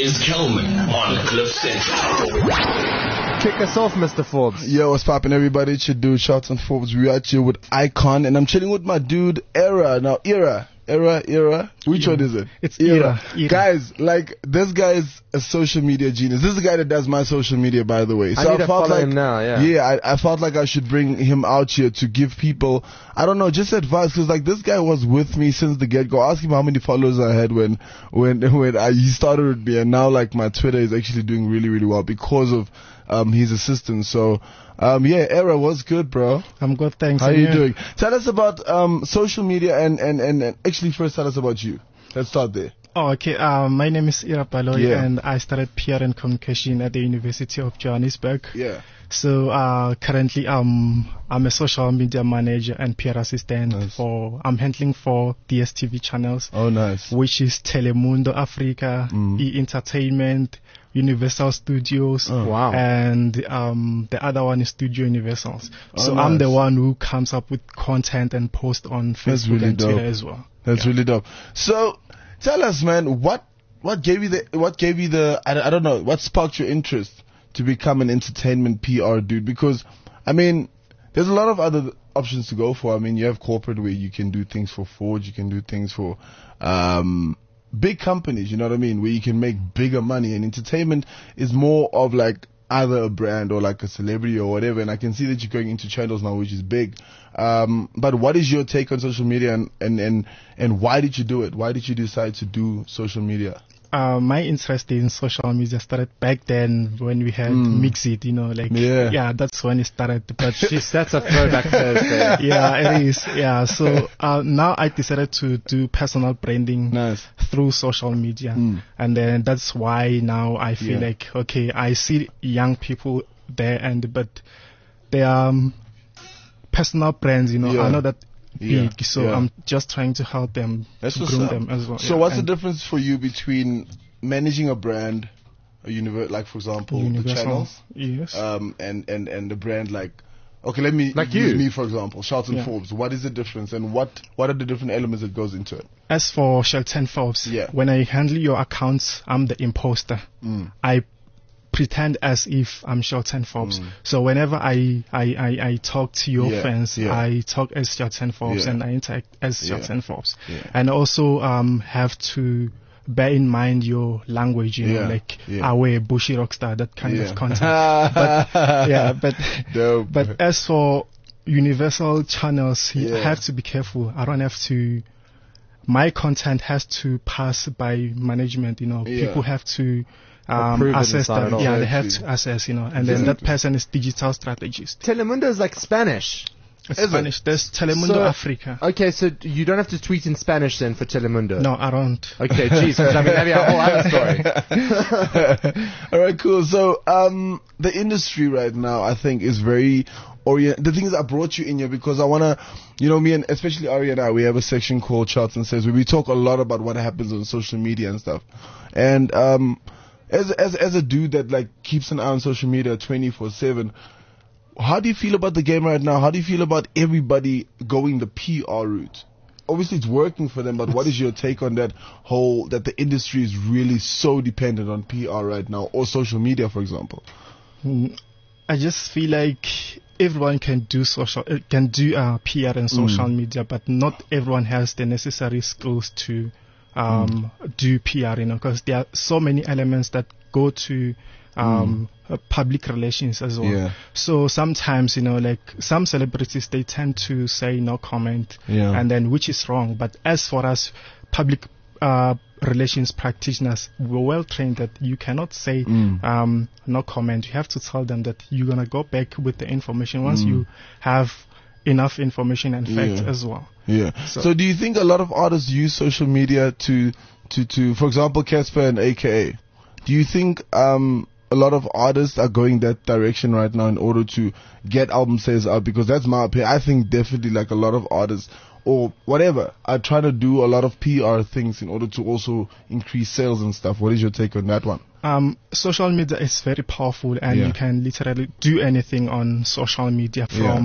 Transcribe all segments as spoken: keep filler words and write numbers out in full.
is Kelman on Cliff Central. Kick us off, Mister Forbes. Yo, what's poppin', everybody? It's your dude, Shots and Forbes. We're out here with Icon, and I'm chilling with my dude, Era. Now, Era, Era, Era. Which yeah. one is it? It's Era. Era. Guys, like, this guy is a social media genius. This is the guy that does my social media, by the way. So I need I to felt follow like, him now, yeah. Yeah, I, I felt like I should bring him out here to give people, I don't know, just advice, because, like, this guy was with me since the get-go. Ask him how many followers I had when, when, when I, he started with me, and now, like, my Twitter is actually doing really, really well because of um his assistance. So, um, yeah, Era, what's good, bro? I'm good, thanks. How are you yeah. doing? Tell us about um social media and, and, and, and actually first tell us about you. Let's start there. Oh, okay. Um, my name is Era Baloy, Yeah. and I studied P R and Communication at the University of Johannesburg. Yeah. So uh, currently, um, I'm a social media manager and P R assistant Nice. for. I'm handling for D S T V channels, Oh, nice. which is Telemundo Africa, Mm. E Entertainment, Universal Studios, Oh. Wow. and um, the other one is Studio Universals. Oh, So I'm the nice. one who comes up with content and post on That's Facebook really and Twitter dope. as well. That's Yeah. really dope. So, tell us, man, what what gave you the what gave you the I, I don't know what sparked your interest to become an entertainment P R dude? Because I mean, there's a lot of other options to go for. I mean, you have corporate where you can do things for Ford, you can do things for um big companies. You know what I mean? Where you can make bigger money. And entertainment is more of like either a brand or like a celebrity or whatever. And I can see that you're going into channels now, which is big. Um, but what is your take on social media, and, and, and, and why did you do it? Why did you decide to do social media? Uh, my interest in social media started back then when we had Mm. Mixit, you know, like, Yeah. yeah, that's when it started. But Jeez, that's a throwback Thursday. yeah, it is. Yeah. So, uh, now I decided to do personal branding Nice. through social media. Mm. And then that's why now I feel Yeah. like, okay, I see young people there, and, but they are um, personal brands, you know, Yeah. are not that Yeah. big. So Yeah. I'm just trying to help them That's to what's groom up. them as well. So yeah. what's And the difference for you between managing a brand, a universe, like for example, the Universal, channels, yes. um, and, and, and the brand like, okay, let me Like use you. me for example, Charlton Yeah. Forbes. What is the difference, and what, what are the different elements that goes into it? As for Shelton Forbes, Yeah. when I handle your accounts, I'm the imposter. Mm. I pretend as if I'm Shelton Forbes. Mm. So whenever I, I, I, I talk to your Yeah, fans, yeah. I talk as Shelton Forbes Yeah. and I interact as Yeah. Shelton Forbes. Yeah. And also um have to bear in mind your language, you know, Yeah, like yeah. Awe, Bushy Rockstar, that kind Yeah. of content. but yeah, but Dope. but as for universal channels, you Yeah. have to be careful. I don't have to. My content has to pass by management. You know, Yeah. people have to um, Approve it assess and sign them. it off. Yeah, they have Exactly. to assess. You know, and then that Exactly. person is digital strategist. Telemundo is like Spanish. It's Is it? Spanish. There's Telemundo So- Africa. Okay, so you don't have to tweet in Spanish then for Telemundo? No, I don't. Okay, jeez, 'cause I mean, that'd be a whole other story. All right, cool. So, um, the industry right now, I think, is very orient. The thing is, I brought you in here because I wanna, you know, me and especially Ari and I, we have a section called Charts and Says where we talk a lot about what happens on social media and stuff. And um, as as as a dude that like keeps an eye on social media twenty-four seven. How do you feel about the game right now? How do you feel about everybody going the P R route? Obviously, it's working for them, but what is your take on that whole, that the industry is really so dependent on P R right now, or social media, for example? Mm, I just feel like everyone can do social, uh, can do uh, P R and social Mm. media, but not everyone has the necessary skills to um, do P R. You know, because there are so many elements that go to um, uh, public relations as well. Yeah. So sometimes, you know, like some celebrities, they tend to say no comment, Yeah. and then which is wrong. But as for us, public uh, relations practitioners, we're well trained that you cannot say Mm. um, no comment. You have to tell them that you're gonna go back with the information once Mm. you have enough information and facts Yeah. as well. Yeah. So- So, do you think a lot of artists use social media to, to, to, for example, Casper and A K A? Do you think um, a lot of artists are going that direction right now in order to get album sales out? Because that's my opinion. I think definitely like a lot of artists or whatever are trying to do a lot of P R things in order to also increase sales and stuff. What is your take on that one? Um, social media is very powerful, and Yeah. you can literally do anything on social media, from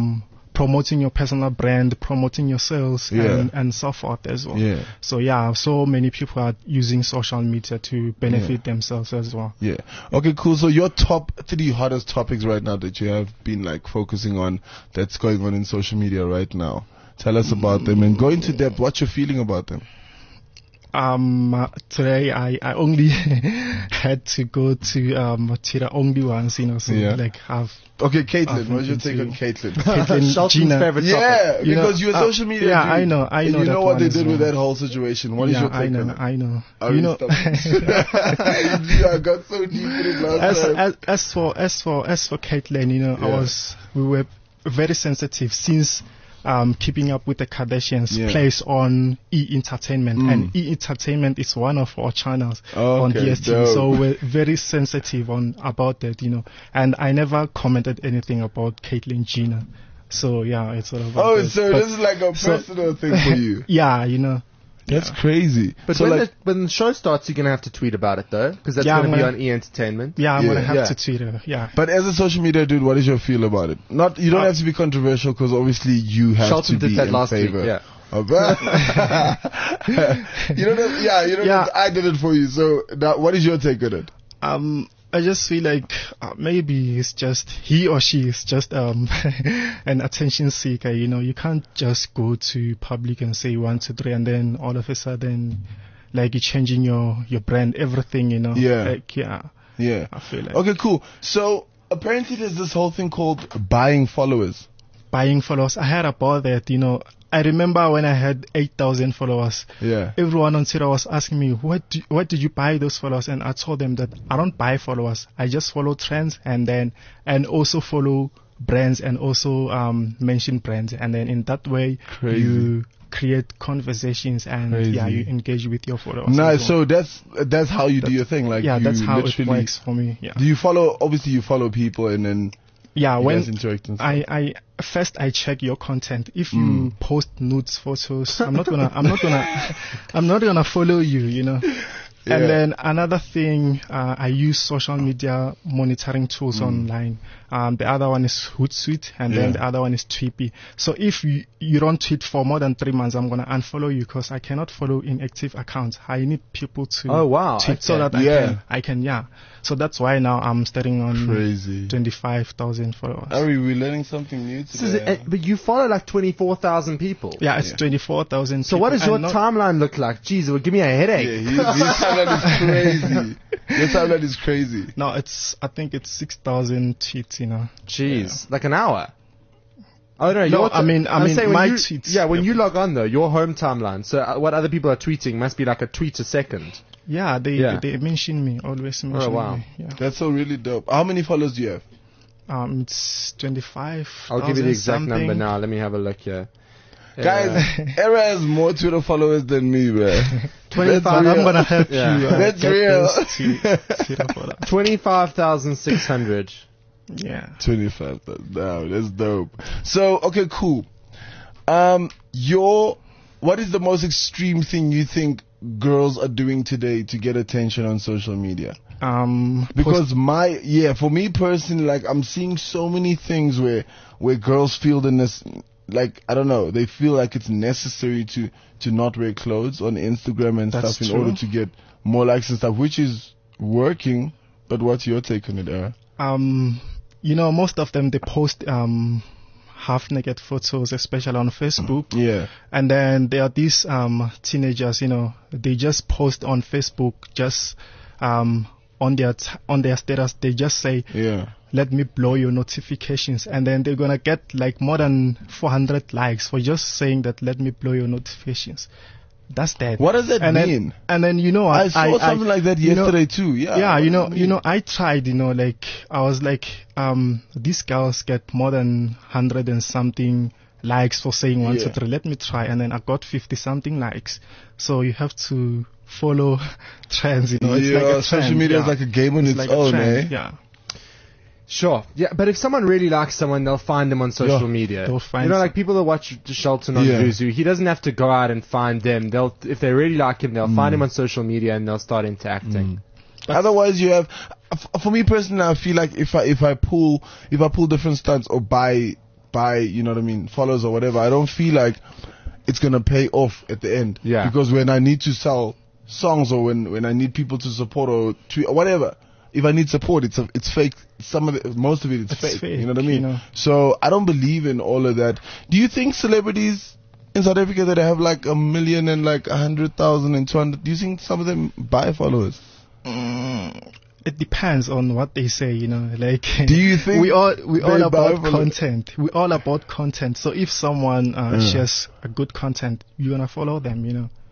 promoting your personal brand, promoting your sales, Yeah. and, and so forth as well. Yeah. So yeah, so many people are using social media to benefit themselves as well. Yeah. Okay, cool. So your top three hottest topics right now that you have been like focusing on that's going on in social media right now. Tell us about them and go into depth. What's your feeling about them? Um, uh, today I, I only had to go to um Twitter only once, you know, so Yeah. like have Okay, Caitlin, I've what's your been take to- on Caitlin? Caitlyn Shelton's Jenner. favorite Yeah, topic. You know, because you're a uh, social media yeah, dude. I know, I And know you that know what one they as did with well. that whole situation. What is yeah, your take I know, on it? I know. Oh, you know, stop it. I got so deep in it last as, time. as as for as for as for Caitlyn, you know, I Yeah. was we were very sensitive since um Keeping Up with the Kardashians Yeah. plays on E Entertainment, Mm. and E Entertainment is one of our channels Okay, on D S T V. dope. So we're very sensitive on about that, you know. And I never commented anything about Caitlyn Jenner. So yeah, it's all about. Oh, that. so But- this is like a so- personal thing for you. yeah, you know. That's crazy. But so when, like, the, when the show starts, you're going to have to tweet about it, though, because that's Yeah, going to I'm be gonna- on E! Entertainment. Yeah, I'm Yeah. gonna have Yeah. to tweet her. Yeah. but as a social media dude, what is your feel about it? Not you don't Uh, have to be controversial because obviously you have Shelton to did be that in last week, favor. yeah. Of you don't have, yeah, you don't Yeah. have to- I did it for you. So now, what is your take on it? Um, I just feel like uh, maybe it's just he or she is just um an attention seeker. You know, you can't just go to public and say one, two, three, and then all of a sudden, like you're changing your your brand, everything. You know. Yeah. Like yeah, Yeah. I feel like Okay, cool. So apparently there's this whole thing called buying followers. buying followers. I heard about that. You know, I remember when I had eight thousand followers. Yeah. Everyone on Twitter was asking me, what do, what did you buy those followers? And I told them that I don't buy followers. I just follow trends and then, and also follow brands and also, um, mention brands. And then in that way, Crazy. you create conversations and Crazy. yeah, you engage with your followers. Nice. as So well. that's that's how you do That's- your thing. Like yeah, you that's how it literally, works for me. Yeah. Do you follow? Obviously, you follow people and then Yeah. you When guys interact and stuff. I, I, first I check your content. If you Mm. post nudes, photos, I'm not gonna, I'm not gonna, I'm not gonna follow you, you know. Yeah. And then another thing, uh, I use social media monitoring tools Mm. online. Um, the other one is Hootsuite, and then Yeah. the other one is Tweepy. So if you, you don't tweet for more than three months, I'm gonna unfollow you because I cannot follow inactive accounts. I need people to Oh, wow. tweet so Okay. that I Yeah. can, I can, yeah. So that's why now I'm starting on Crazy. twenty-five thousand followers. Ari, we're learning something new This is today. uh, but you follow like twenty-four thousand people. Yeah, it's Yeah. twenty-four thousand. So what does your timeline look like? Jeez, it would give me a Yeah, headache. his, his timeline is crazy. Your timeline is crazy. No, it's, I think it's six thousand tweets, you know. Jeez, like an hour. Oh no, No, your I mean- I I'm mean, saying when my you, tweets- Yeah, when Yep. you log on though, your home timeline. So uh, what other people are tweeting must be like a tweet a second. Yeah, they, Yeah. they mention me, always mention wow. me. Yeah. That's so really dope. How many followers do you have? Um, it's twenty-five. I'll give you the exact number now. Let me have a look here. Uh, Guys, Era has more Twitter followers than me, bro. twenty-five. That's I'm real. gonna help Yeah. you. Uh, That's get real. those to- Twitter followers. twenty-five thousand six hundred. Yeah. twenty-five. No, that's dope. So, okay, cool. Um, your, what is the most extreme thing you think girls are doing today to get attention on social media? Um, Because my, yeah, for me personally, like, I'm seeing so many things where, where girls feel the, nec- like, I don't know, they feel like it's necessary to, to not wear clothes on Instagram and That's stuff in true. order to get more likes and stuff, which is working. But what's your take on it, Era? um, you know, most of them, they post, um, half naked photos, especially on Facebook. Yeah. And then there are these, um, teenagers, you know, they just post on Facebook, just, um, on their, t- on their status, they just say, Yeah. let me blow your notifications, and then they're gonna get like more than four hundred likes for just saying that let me blow your notifications. That's that. What does that and mean? Then, and then you know, I I, saw I, something I, like that you know, yesterday too. Yeah. yeah, What you does know, that you mean? know, I tried, you know, like I was like, um, these girls get more than hundred and something likes for saying one, Yeah. two, three. Let me try, and then I got fifty something likes. So you have to follow trends, you know. It's yeah, like a social trend, media yeah. is like a game on It's its, like a own, trend, eh? Yeah. Sure. Yeah, but if someone really likes someone, they'll find them on social Yeah, media. they'll find you know, some- like people that watch Shelton on Yeah. Zuzu, he doesn't have to go out and find them. They'll, if they really like him, they'll Mm. find him on social media and they'll start interacting. Otherwise, you have. f- For me personally, I feel like if I if I pull if I pull different stunts or buy buy, you know what I mean, followers or whatever, I don't feel like it's gonna pay off at the end. Yeah. Because when I need to sell songs or when, when I need people to support or tweet or whatever, if I need support, it's a, it's fake. Some of it, most of it, it's, It's fake, fake, You know what I mean? you know. So I don't believe in all of that. Do you think celebrities in South Africa that have like a million and like a hundred thousand and two hundred, do you think some of them buy followers? Mm, it depends on what they say, you know. Like, Do you think we all we they all buy about follow- content? We all about content. So if someone uh, Mm. shares a good content, you're gonna follow them, you know.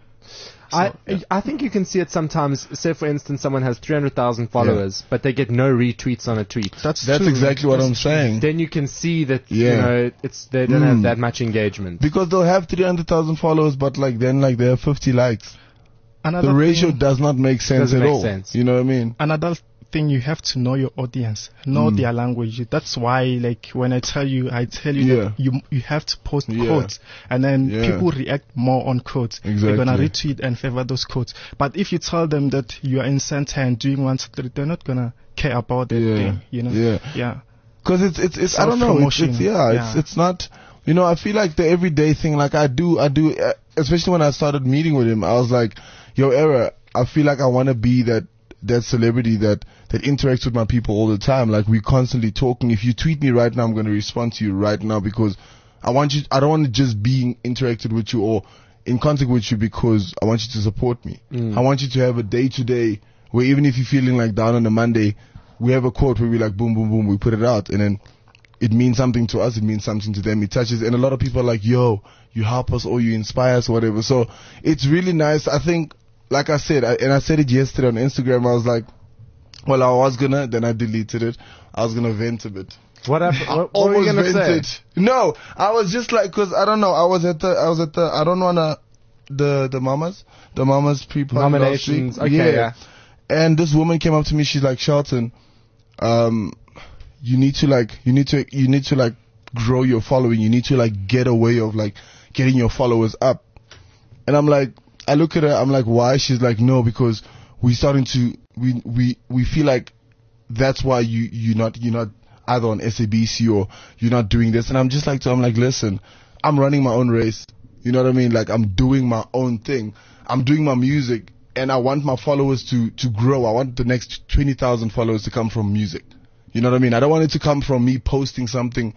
I So, yeah. I think you can see it sometimes. Say, for instance, someone has three hundred thousand followers, but they get no retweets on a tweet. That's That's true. exactly what I'm saying. Then you can see that you Yeah. know it's they don't Mm. have that much engagement. Because they'll have three hundred thousand followers, but like then like they have fifty likes. Another The ratio thing, does not make sense Doesn't at make all. sense. You know what I mean? another thing, you have to know your audience, know Mm. their language. That's why, like, when I tell you, I tell you Yeah. that you you have to post Yeah. quotes, and then Yeah. people react more on quotes. They're gonna Exactly. retweet and favor those quotes. But if you tell them that you are in center and doing one, two, three, they're not gonna care about that Yeah. thing. You know? Yeah. Yeah. Because it's it's it's I don't know. It's, Self-promotion. it's yeah. It's Yeah. it's not. You know, I feel like the everyday thing. Like I do, I do. Uh, especially when I started meeting with him, I was like, "Yo, Era, I feel like I want to be that that celebrity that that interacts with my people all the time. Like we constantly talking. If you tweet me right now, I'm going to respond to you right now because I want you. I don't want to just be interacted with you or in contact with you because I want you to support me. I want you to have a day to day where even if you're feeling like down on a Monday, we have a quote where we like boom, boom, boom, we put it out and then it means something to us, it means something to them, it touches, and a lot of people are like, yo, you help us or you inspire us or whatever. So it's really nice. I think, like I said, I, and I said it yesterday on Instagram, I was like, well, I was gonna, then I deleted it. I was gonna vent a bit. What happened? What, what were you Almost gonna say? vented. No, I was just like, cause I don't know, I was at the, I was at the, I don't wanna, the, the mamas, the mamas pre-party Nominations. last week. Okay, yeah. And this woman came up to me, she's like, Shelton, um, you need to like, you need to, you need to like grow your following. You need to like get a way of like getting your followers up. And I'm like, I look at her, I'm like, why? She's like, no, because we starting to, we, we, we feel like that's why you, you're not, you're not either on S A B C or you're not doing this. And I'm just like, to, I'm like, listen, I'm running my own race. You know what I mean? Like I'm doing my own thing. I'm doing my music and I want my followers to, to grow. I want the next twenty thousand followers to come from music. You know what I mean? I don't want it to come from me posting something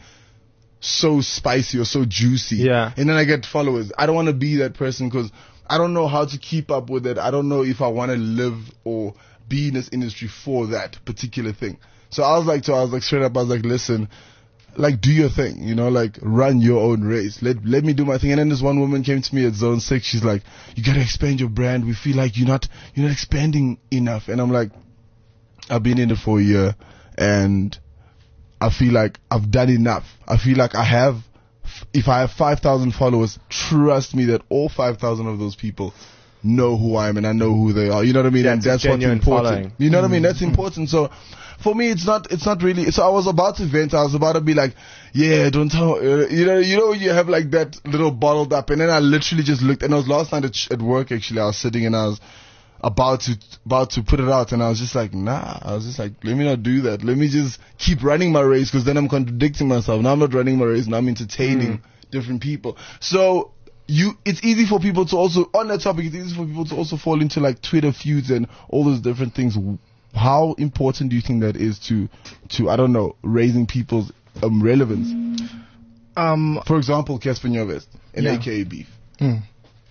so spicy or so juicy. Yeah. And then I get followers. I don't want to be that person because I don't know how to keep up with it. I don't know if I want to live or be in this industry for that particular thing. So I was like, to, I was like straight up, I was like, listen, like do your thing, you know, like run your own race. Let let me do my thing. And then this one woman came to me at Zone Six. She's like, you gotta expand your brand. We feel like you're not you're not expanding enough. And I'm like, I've been in it for a year, and I feel like I've done enough. I feel like I have. If I have five thousand followers, trust me that all five thousand of those people know who I am and I know who they are. You know what I mean? Yeah, and it's a that's what's genuine important. following. You know what I mean? That's important. So for me, it's not, it's not really, so I was about to vent. I was about to be like, yeah, don't tell, uh, you know, you know, when you have like that little bottled up, and then I literally just looked, and it was last night at, sh- at work actually. I was sitting and I was about to, about to put it out, and I was just like, nah, I was just like, let me not do that. Let me just keep running my race, because then I'm contradicting myself. Now I'm not running my race, now I'm entertaining Mm. different people. So, you, it's easy for people to also, on that topic, it's easy for people to also fall into like Twitter feuds and all those different things. How important do you think that is to, to, I don't know, raising people's um, relevance? Um, For example, Casper Nyovest and Yeah. A K A Beef. mm.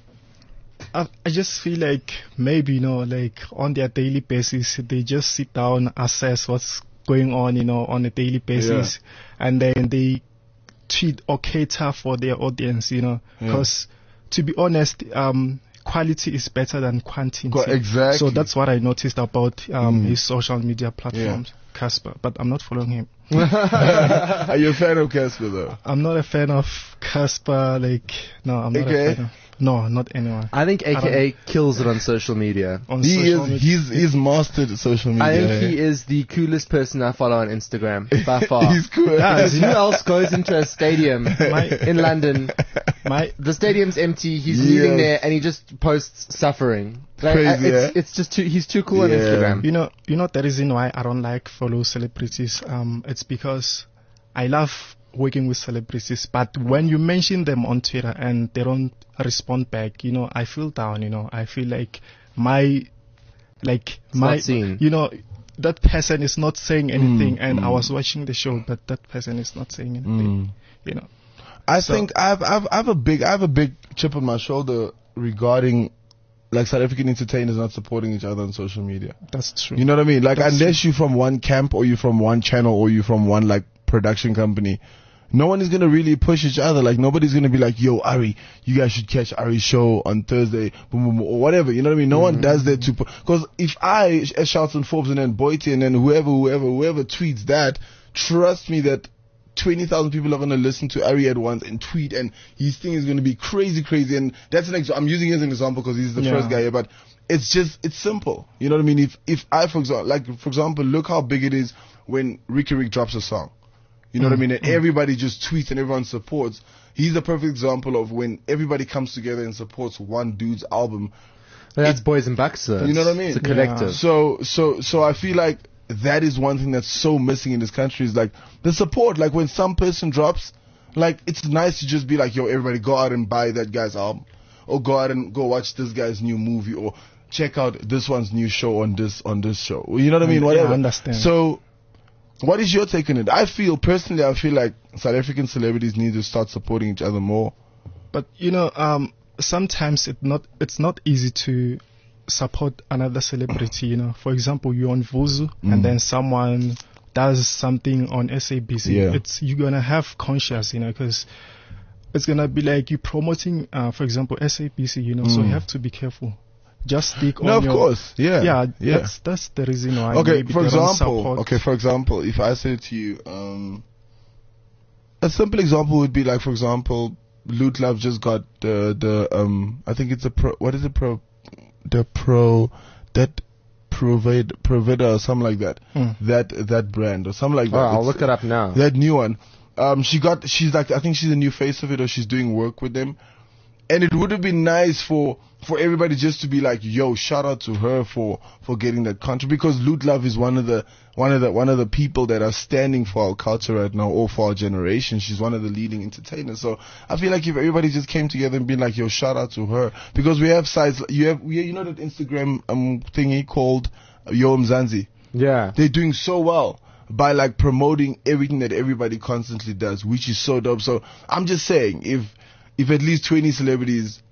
I, I just feel like maybe, you know, like on their daily basis, they just sit down, assess what's going on, you know, on a daily basis, and then they tweet or cater for their audience, you know, Yeah. because to be honest, um, quality is better than quantity. Qu- exactly. So that's what I noticed about um, Mm. his social media platforms, Casper. But I'm not following him. Are you a fan of Casper though? I'm not a fan of Casper. Like, no, I'm not A K A? a fan of. No, not anyone. I think I A K A kills it on social media. On He social is, media. he's, he's mastered social media. I think he is the coolest person I follow on Instagram by far. He's cool. Because who else goes into a stadium in London? My The stadium's empty. He's Yes. kneeling there and he just posts suffering. Like, Crazy, I- it's, yeah? it's just too. He's too cool on Yeah. Instagram. You know, you know the reason why I don't like follow celebrities. Um, it's because I love working with celebrities, but when you mention them on Twitter and they don't respond back, you know, I feel down. You know, I feel like my, like It's my, not seen. you know, that person is not saying anything, Mm, and mm. I was watching the show, but that person is not saying anything. Mm. You know, I So- think I've, I've I've a big I have a big chip on my shoulder regarding like South African entertainers not supporting each other on social media. that's true. You know what I mean? Like That's unless you're from one camp or you're from one channel or you're from one like production company, no one is gonna really push each other. Like nobody's gonna be like, "Yo, Ari, you guys should catch Ari's show on Thursday," boom, boom, boom, or whatever. You know what I mean? No one does that to. Because if I, as Charlton Forbes and then Boyti and then whoever, whoever, whoever tweets that, trust me that twenty thousand people are going to listen to Ari at once and tweet, and his thing is going to be crazy, crazy. And that's an ex- I'm using it as an example because he's the Yeah. first guy here, but it's just, it's simple. You know what I mean? If, if I, for example, like, for example, look how big it is when Ricky Rick drops a song. You know what I mean? And everybody just tweets and everyone supports. He's a perfect example of when everybody comes together and supports one dude's album. That's Boys and Bucks. uh, You know what I mean? It's a collective. So, so, so I feel like that is one thing that's so missing in this country is like the support. Like when some person drops, like it's nice to just be like, yo, everybody go out and buy that guy's album, or go out and go watch this guy's new movie, or check out this one's new show on this on this show. You know what I mean? Yeah, Whatever. I understand. So, what is your take on it? I feel personally, I feel like South African celebrities need to start supporting each other more. But you know, um, sometimes it not it's not easy to support another celebrity. You know, for example, you're on Vuzu Mm. and then someone does something on S A B C. Yeah. It's you're gonna have conscience, you know, because it's gonna be like you promoting, uh, for example, S A B C. You know, so Mm. you have to be careful. Just stick No, on of your, course, yeah, yeah, yeah. That's that's the reason why. Okay, maybe for they don't example, support. okay, for example, if I said to you, um, a simple example would be like, for example, Loot Love just got the the um, I think it's a pro, what is it pro, the pro that provide provider or something like that, Hmm. that that brand or something like that. Oh, I'll It's- look it up now. that new one. Um, she got, she's like, I think she's the new face of it, or she's doing work with them. And it would have been nice for, for everybody just to be like, yo, shout out to her for, for getting that contract, because Loot Love is one of the, one of the, one of the people that are standing for our culture right now, or for our generation. She's one of the leading entertainers. So I feel like if everybody just came together and been like, yo, shout out to her, because we have sites, you have, we, you know that Instagram, um, thingy called Yo Mzansi? Yeah. They're doing so well by like promoting everything that everybody constantly does, which is so dope. So I'm just saying, if if at least twenty celebrities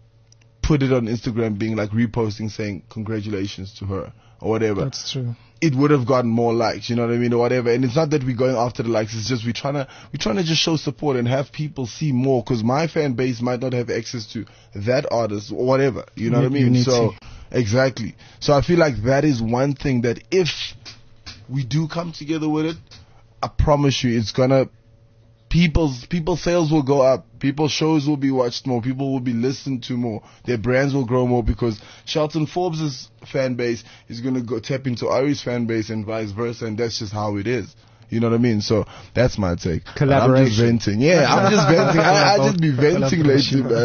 put it on Instagram, being like reposting, saying congratulations to her or whatever, That's true. it would have gotten more likes. You know what I mean, or whatever. And it's not that we're going after the likes. It's just we're trying to we're trying to just show support and have people see more. Because my fan base might not have access to that artist or whatever. You know what I mean? Unity. So exactly. So I feel like that is one thing that if we do come together with it, I promise you, it's gonna people's people's sales will go up. People's shows will be watched more. People will be listened to more. Their brands will grow more because Charlton Forbes' fan base is gonna go tap into Ari's fan base and vice versa, and that's just how it is. You know what I mean? So that's my take. But I'm just Collaboration. venting. Yeah, I'm just venting. I, I just be venting lately, man.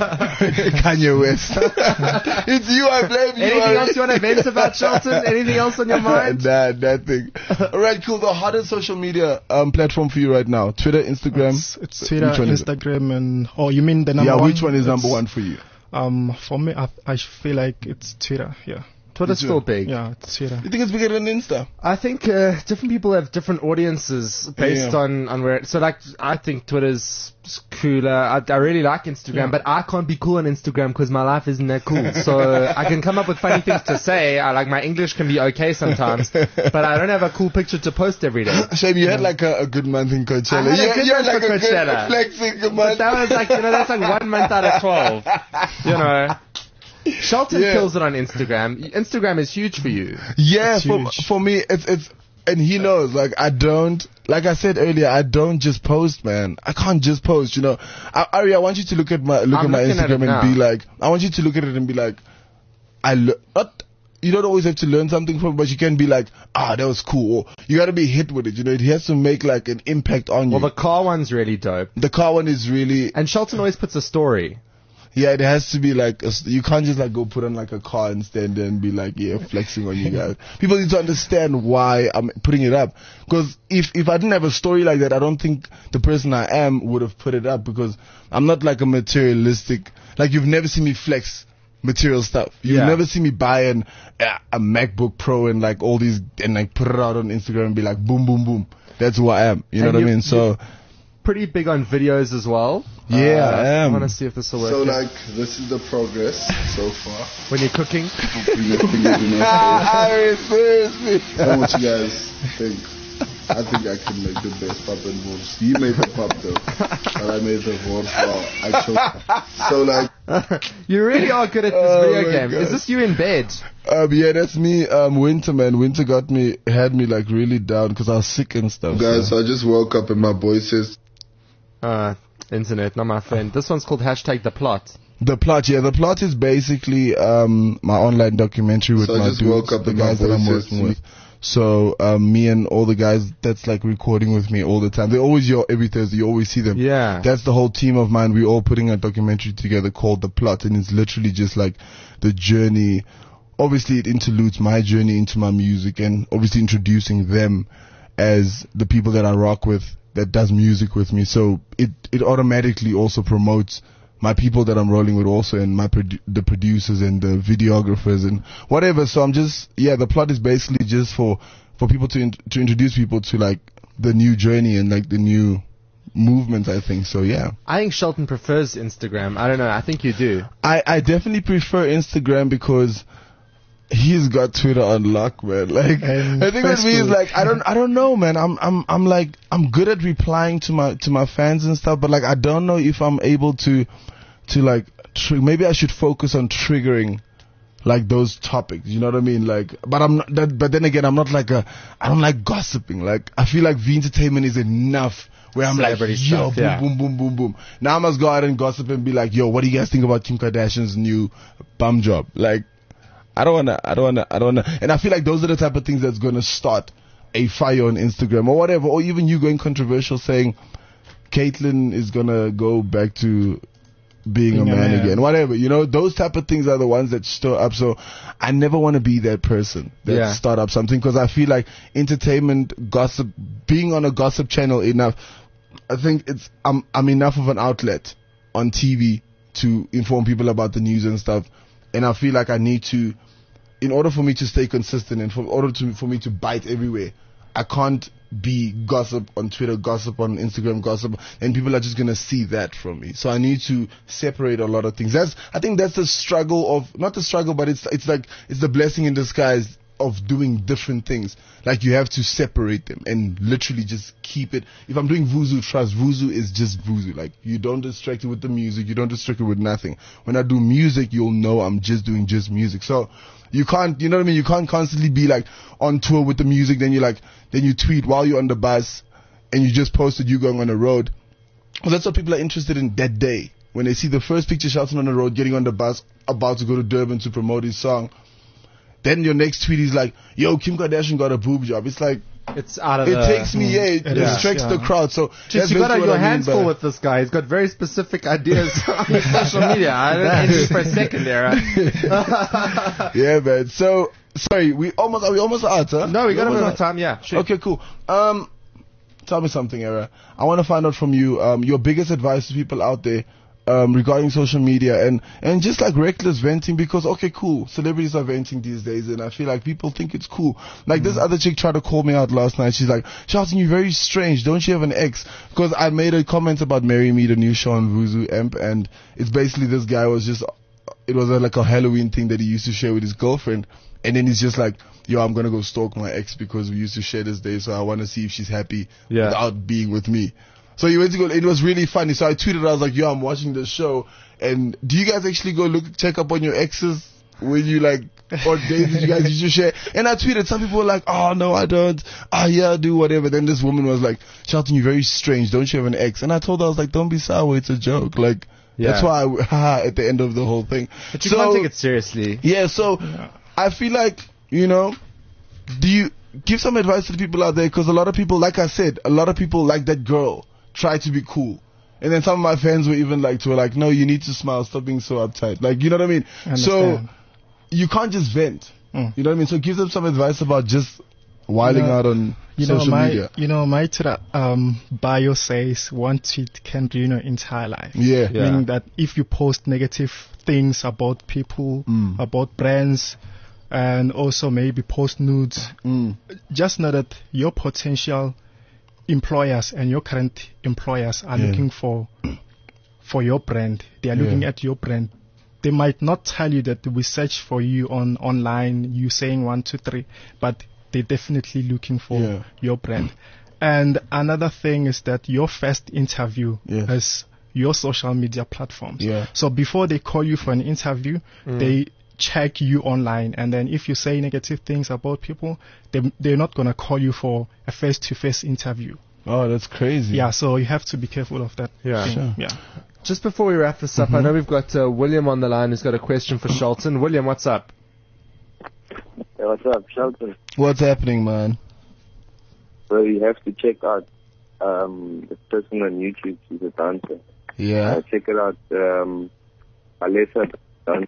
Kanye West. It's you, I blame you. Anything Ari. else you want to vent about, Charlton? Anything else on your mind? Nah, nothing. Alright, cool. The hottest social media um, platform for you right now? Twitter, Instagram? It's, it's Twitter, Which one is it? Instagram, and oh, you mean the number Yeah, one? which one is number It's- one for you? Um, for me, I, I feel like it's Twitter. Yeah, Twitter's still big. yeah, it's Twitter. You think it's bigger than Insta? I think uh, different people have different audiences based Yeah. on, on where. So, like, I think Twitter's cooler. I, I really like Instagram, Yeah. but I can't be cool on Instagram because my life isn't that cool. So I can come up with funny things to say. I like my English can be okay sometimes, but I don't have a cool picture to post every day. Shame you had like a, a good month in Coachella. I had a You- good you had month like for a good Coachella. flexing But month. that was like, you know, that's like one month out of twelve. You know. Shelton Yeah. kills it on Instagram. Instagram is huge for you. Yeah, It's for, huge. for me, it's, it's, and he knows, like, I don't, like I said earlier, I don't just post, man. I can't just post, you know. I, Ari, I want you to look at my, look I'm at my looking at Instagram it and be now. like, I want you to look at it and be like, I lo- not, you don't always have to learn something from it, but you can be like, ah, that was cool. Or you gotta be hit with it, you know. It has to make like an impact on Well, you. the car one's really dope. The car one is really, And Shelton always puts a story. Yeah, it has to be like, a, s- you can't just like go put on like a car and stand there and be like, yeah, flexing on you guys. People need to understand why I'm putting it up. Because if, if I didn't have a story like that, I don't think the person I am would have put it up, because I'm not like a materialistic, like you've never seen me flex material stuff. You've Yeah. never seen me buy an, uh, a MacBook Pro and like all these, and like put it out on Instagram and be like, boom, boom, boom. That's who I am. You know And what you- I mean? So, Pretty big on videos as well. Yeah, Uh, I am. want to see if this will work. So here. like this is the progress so far. when you're cooking. Putting your fingers in my ah, seriously. face. I don't know what you guys think. I think I can make the best pop and wolves. You made the pop though, but I made the wolves. Well, I chose. So like, You really are good at this Oh video my game. God. Is this you in bed? Um, yeah, that's me. Um, Winter, man. Winter got me, had me like really down because I was sick and stuff. guys, so. I just woke up and my boy says, Uh, internet, not my friend. This one's called hashtag the plot. The plot, yeah, the plot is basically um my online documentary with So I my just dudes, woke up the and my guys that I'm voice working is- with. So um, me and all the guys that's like recording with me all the time. They're always here every Thursday. You always see them. Yeah. That's the whole team of mine. We're all putting a documentary together called The Plot, and it's literally just like the journey. Obviously, it interludes my journey into my music, and obviously introducing them as the people that I rock with, that does music with me. So it it automatically also promotes my people that I'm rolling with also, and my produ- the producers and the videographers and whatever. So I'm just, yeah, the plot is basically just for, for people to, in- to introduce people to like the new journey and like the new movement, I think. So yeah, I think Shelton prefers Instagram. I don't know. I think you do. I, I definitely prefer Instagram because he's got Twitter on lock, man. Like, And I think with me is Facebook. like, I don't, I don't know, man. I'm, I'm, I'm like, I'm good at replying to my, to my fans and stuff, but like, I don't know if I'm able to, to like, tr- maybe I should focus on triggering like those topics, you know what I mean? Like, but I'm not, that, but then again, I'm not like a, I don't like gossiping. Like, I feel like V Entertainment is enough where I'm like, Celebrity yo, stuff, boom, yeah. boom, boom, boom, boom. Now I must go out and gossip and be like, yo, what do you guys think about Kim Kardashian's new bum job? Like, I don't wanna, I don't wanna, I don't wanna, and I feel like those are the type of things that's gonna start a fire on Instagram or whatever, or even you going controversial saying Caitlyn is gonna go back to being a Being a man, man. again, whatever, you know, those type of things are the ones that stir up. So I never want to be that person that Yeah. start up something, because I feel like entertainment, gossip, being on a gossip channel enough, I think it's, I'm, I'm enough of an outlet on T V to inform people about the news and stuff. And I feel like I need to, in order for me to stay consistent and for order to, for me to bite everywhere, I can't be gossip on Twitter, gossip on Instagram, gossip, and people are just gonna see that from me. So I need to separate a lot of things. That's, I think that's the struggle of, not the struggle, but it's, it's like, it's the blessing in disguise of doing different things. Like, you have to separate them and literally just keep it. If I'm doing Vuzu, trust, Vuzu is just Vuzu. Like, you don't distract it with the music, you don't distract it with nothing. When I do music, you'll know I'm just doing just music. So you can't, you know what I mean? You can't constantly be like on tour with the music, then you like, then you tweet while you're on the bus and you just posted you going on the road. Well, that's what people are interested in that day. When they see the first picture, Shelton on the road, getting on the bus, about to go to Durban to promote his song. Then your next tweet is like, yo, Kim Kardashian got a boob job. It's like, It's out of it the... takes me, yeah, it It is, distracts the yeah. crowd. So Just, that's you got basically your what I mean hands by- full with this guy. He's got very specific ideas on his social media. I don't envy you for a second there. Huh? Yeah, man. So, sorry, we almost, are we almost out, huh? No, we got a almost bit out. of time. Yeah, sure. Okay, cool. Um, tell me something, Era. I want to find out from you, um, your biggest advice to people out there, um, regarding social media and, and just like reckless venting, because, okay, cool. Celebrities are venting these days and I feel like people think it's cool. Like this other chick tried to call me out last night. She's like, Charlton, you're very strange. Don't you have an ex? Because I made a comment about Marry Me, the new show on Vuzu Amp, and it's basically this guy was just, it was a, like a Halloween thing that he used to share with his girlfriend. And then he's just like, yo, I'm going to go stalk my ex because we used to share this day. So I want to see if she's happy Yeah. without being with me. So he went to go, it was really funny. So I tweeted, I was like, yo, I'm watching the show. And do you guys actually go look, check up on your exes when you like, or days that you guys used to share? And I tweeted, some people were like, oh no, I don't. Ah, yeah, I do, whatever. Then this woman was like, Charlton, you're very strange. Don't you have an ex? And I told her, I was like, don't be sour. It's a joke. Like, Yeah. that's why I, haha, at the end of the whole thing. But you So- can't take it seriously. yeah, so I feel like, you know, do you give some advice to the people out there? Because a lot of people, like I said, a lot of people like that girl try to be cool. And then some of my fans were even like, to were like, no, you need to smile. Stop being so uptight. Like, you know what I mean? I so understand. you can't just vent. Mm. You know what I mean? So give them some advice about just wilding You know- out on You know, social my, media. you know, my Twitter, um, bio says one tweet can ruin your entire life. Yeah. Yeah. Meaning that if you post negative things about people, Mm. about brands, and also maybe post nudes, Mm. just know that your potential employers and your current employers are Yeah. looking for for your brand. They are looking Yeah. at your brand. They might not tell you that we search for you on online, you saying one, two, three, but they're definitely looking for Yeah. your brand. And another thing is that your first interview Yes. is your social media platforms. Yeah. So before they call you for an interview, they check you online, and then if you say negative things about people, they, they're not going to call you for a face-to-face interview. Oh, that's crazy. Yeah, so you have to be careful of that. Yeah. thing. Sure. Yeah. Just before we wrap this up, Mm-hmm. I know we've got uh, William on the line who's got a question for Shelton. William, what's up? Hey, what's up, Shelton? What's happening, man? So you have to check out um, this person on YouTube. She's a dancer. Yeah. Uh, check it out. Um, Alessa Dance.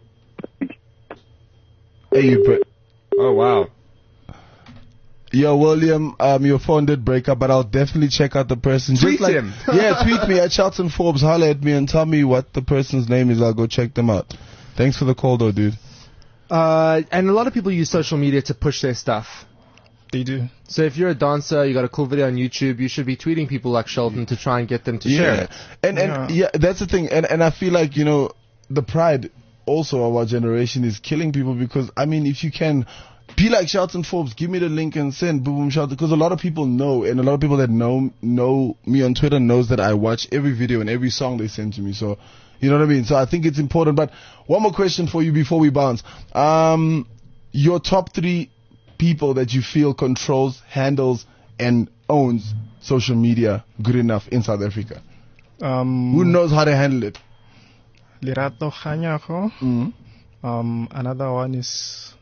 Hey, you bro- Oh, wow. Yo, William, um, your phone did break up, but I'll definitely check out the person. Tweet Just like, him. Yeah, tweet me at Shelton Forbes. Holler at me and tell me what the person's name is. I'll go check them out. Thanks for the call, though, dude. Uh, and a lot of people use social media to push their stuff. They do. So if you're a dancer, you got a cool video on YouTube, you should be tweeting people like Sheldon to try and get them to share it. And and yeah. that's the thing. And and I feel like, you know, the pride also of our generation is killing people, because I mean, if you can be like Shelton Forbes, give me the link and send boom boom Shelton, because a lot of people know, and a lot of people that know know me on Twitter knows that I watch every video and every song they send to me. So you know what I mean? So I think it's important. But one more question for you before we bounce. Um your top three people that you feel controls, handles, and owns social media good enough in South Africa. Um, Who knows how to handle it? Lerato Kganyago. Mm. Um, another one is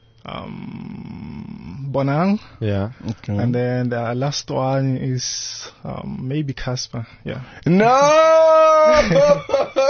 um, Bonang. Yeah. Okay. And then the last one is um, maybe Casper. Yeah. No!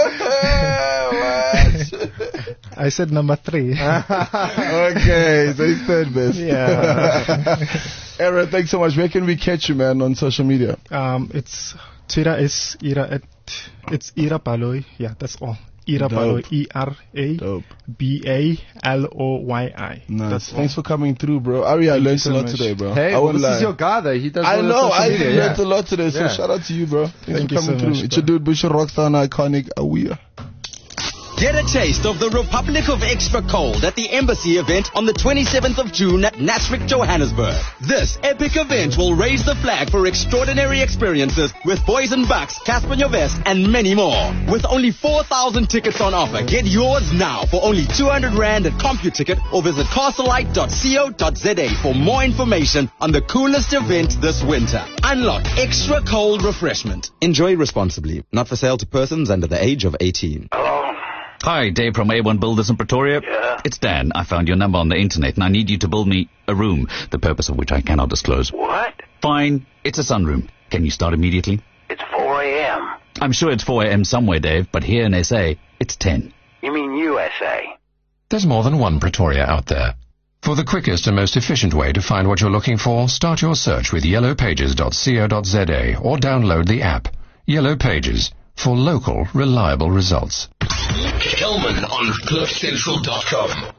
I said number three. Okay, so he's third best. Yeah. Era, thanks so much. Where can we catch you, man, on social media? um, it's Twitter is Ira at it's Ira Baloy. Yeah, that's all. Ira Dope. Baloy. E R A Dope. B A L O Y I. Nice. That's all. Thanks for coming through, bro. Ari, I Thank you learned so a lot much. today, bro. Hey, I well, won't this lie. is your guy, though. He does I all the know, social I media, learned yeah. a lot today, so Yeah. shout out to you, bro. Thanks Thank for you coming so through. much, It's bro. your dude, Busher Rockstar and Iconic Awea. Get a taste of the Republic of Extra Cold at the Embassy event on the twenty-seventh of June at Nasrec, Johannesburg. This epic event will raise the flag for extraordinary experiences with Boys and Bucks, Casper Nyovest, and many more. With only four thousand tickets on offer, get yours now for only two hundred rand at CompuTicket, or visit castlelight dot co dot za for more information on the coolest event this winter. Unlock extra cold refreshment. Enjoy responsibly. Not for sale to persons under the age of eighteen. Hi, Dave from A one Builders in Pretoria. Yeah. It's Dan. I found your number on the internet and I need you to build me a room, the purpose of which I cannot disclose. What? Fine. It's a sunroom. Can you start immediately? It's four a.m. I'm sure it's four a.m. somewhere, Dave, but here in S A, it's ten. You mean U S A? There's more than one Pretoria out there. For the quickest and most efficient way to find what you're looking for, start your search with yellow pages dot co dot za or download the app. Yellow Pages, for local, reliable results. Kelman on cliff central dot com.